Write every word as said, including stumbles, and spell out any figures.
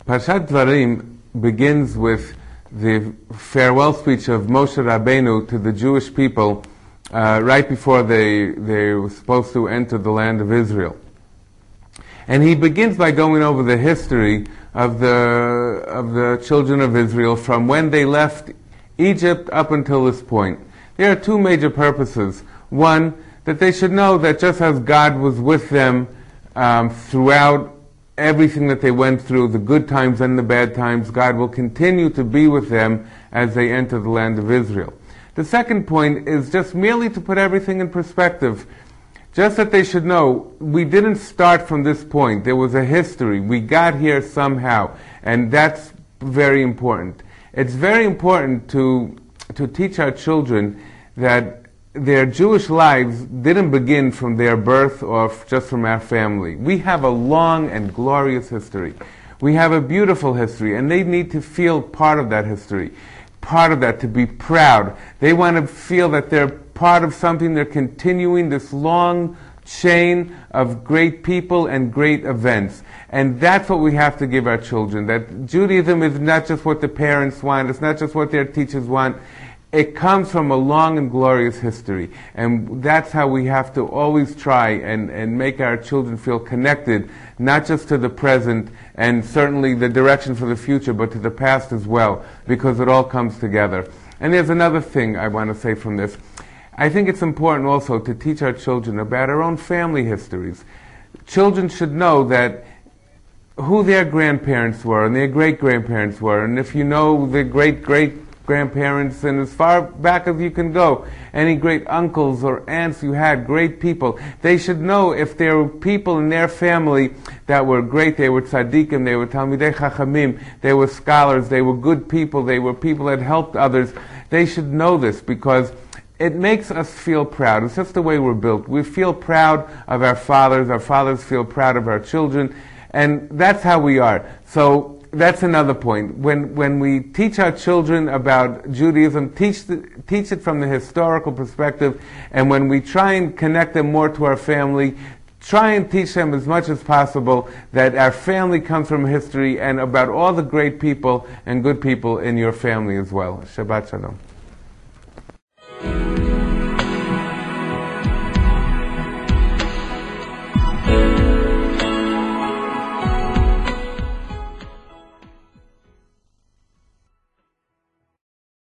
Parshat Dvarim begins with the farewell speech of Moshe Rabbeinu to the Jewish people uh, right before they, they were supposed to enter the land of Israel. And he begins by going over the history of the, of the children of Israel from when they left Egypt up until this point. There are two major purposes. One, that they should know that just as God was with them um, throughout everything that they went through, the good times and the bad times, God will continue to be with them as they enter the land of Israel. The second point is just merely to put everything in perspective. Just that they should know, we didn't start from this point. There was a history. We got here somehow, and that's very important. It's very important to, to teach our children that their Jewish lives didn't begin from their birth or f- just from our family. We have a long and glorious history. We have a beautiful history, and they need to feel part of that history, part of that, to be proud. They want to feel that they're part of something. They're continuing this long chain of great people and great events. And that's what we have to give our children, that Judaism is not just what the parents want, it's not just what their teachers want. It comes from a long and glorious history, and that's how we have to always try and, and make our children feel connected, not just to the present and certainly the direction for the future, but to the past as well, because it all comes together. And there's another thing I want to say from this. I think it's important also to teach our children about our own family histories. Children should know that who their grandparents were and their great-grandparents were, and if you know the great-great grandparents, and as far back as you can go, any great uncles or aunts you had, great people. They should know if there were people in their family that were great. They were tzaddikim, they were talmidei chachamim, they were scholars, they were good people, they were people that helped others. They should know this because it makes us feel proud. It's just the way we're built. We feel proud of our fathers, our fathers feel proud of our children, and that's how we are. So that's another point. When when we teach our children about Judaism, teach the, teach it from the historical perspective, and when we try and connect them more to our family, try and teach them as much as possible that our family comes from history and about all the great people and good people in your family as well. Shabbat Shalom.